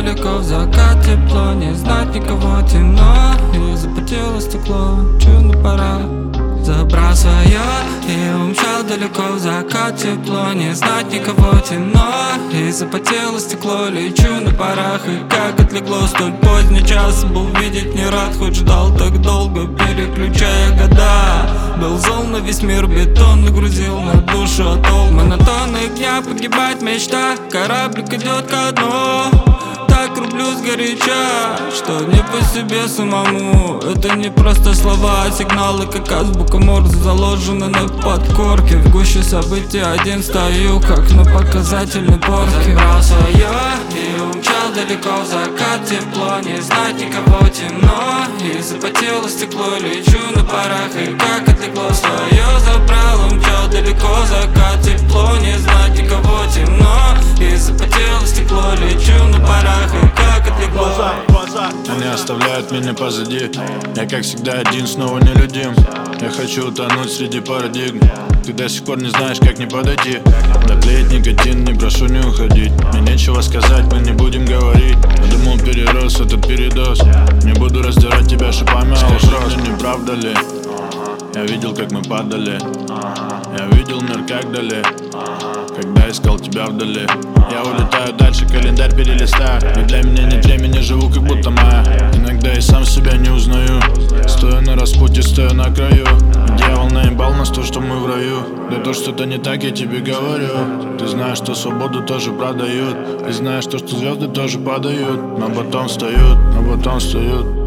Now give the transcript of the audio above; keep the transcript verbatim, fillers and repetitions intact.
далеко в закат, тепло, не знать никого, темно. И запотело стекло, чудо пора забрал свое. И умчал далеко в закат, тепло, не знать никого, темно. И запотело стекло, лечу на парах. И как отлегло столь поздний час, был видеть не рад, хоть ждал так долго, переключая года. Был зол на весь мир, бетон нагрузил на душу атолл. Монотонные дня, погибает мечта, кораблик идет ко дну. Так рублю сгоряча, что не по себе самому. Это не просто слова, а сигналы, как азбука Морзе, заложены на подкорке. В гуще событий один стою, как на показательной порке. Забрал свое и умчал далеко в закат, тепло, не знать никого, темно. И запотело стекло, лечу на парах. И как отлегло свое, забрал, умчал далеко в закат, тепло, не знать никого, темно. И запотело стекло, лечу на парах. И как отлегло. Они оставляют меня позади. Я как всегда один, снова нелюдим. Я хочу утонуть среди парадигм. Ты до сих пор не знаешь, как не подойти. Доклеить никотин, не прошу не уходить. Мне нечего сказать, мы не будем говорить. Я думал, перерос этот передоз. Не буду раздирать тебя шипами, а вопрос, не правда ли? Я видел, как мы падали. Я видел мир как дали, когда искал тебя вдали. Я улетаю дальше, календарь перелистаю. Ведь для меня нет времени, живу как будто моя. Иногда и сам себя не узнаю. Стою на распутье, стою на краю. Дьявол наебал нас то, что мы в раю. Да то, что-то не так, я тебе говорю. Ты знаешь, что свободу тоже продают. Ты знаешь, то, что звезды тоже падают. Но потом встают, но потом встают.